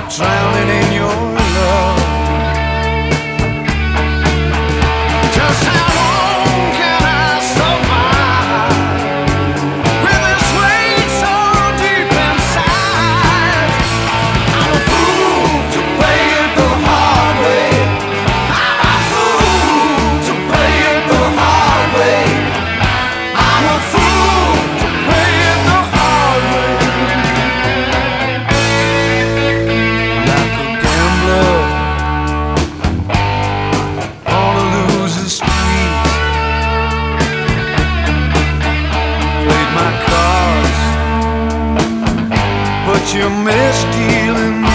drowning in your love. Just how long can I survive with this weight so deep inside? I'm a fool to play it the hard way. I'm a fool to play it the hard way. I'm a fool to play it the hard way. Like a gambler on a loser's street, played my cards, but you missed dealing.